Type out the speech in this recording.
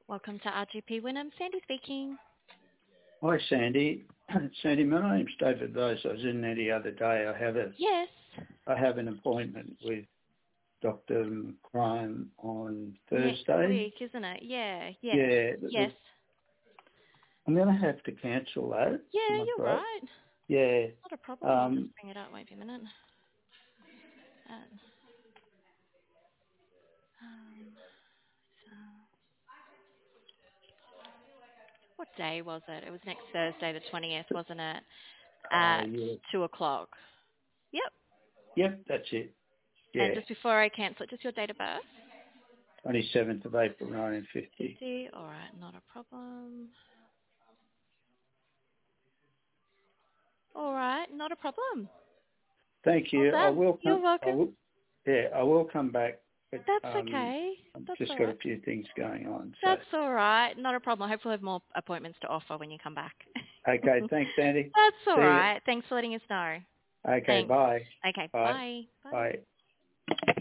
Welcome to RGP Wynnum. Sandy speaking. Hi, Sandy. Sandy, my name's David Rose. I was in there the other day. Yes. I have an appointment with Dr. McCrone on Next Thursday. week, isn't it? Yeah. Yes. Yeah, Yes. I'm going to have to cancel that. Yeah, Am I you're correct? right. Yeah. Not a problem. I'll just bring it up. Wait a minute. Uh, um, so, what day was it? It was next Thursday, the 20th, wasn't it? At Yeah. 2 o'clock. Yep. Yep, that's it. And Yeah. just before I cancel it, just your date of birth. 27th of April, 1950. 50. All right. Not a problem. All right. Not a problem. Thank All you. done. You're welcome. I will come back, but That's okay. I've That's just all got a right. few things going on. So, That's all right. Not a problem. Hopefully we'll have more appointments to offer when you come back. okay. Thanks, Sandy. That's all See you. right. Thanks for letting us know. Okay. Thanks. Bye. Okay. Bye. Bye. Bye. Bye.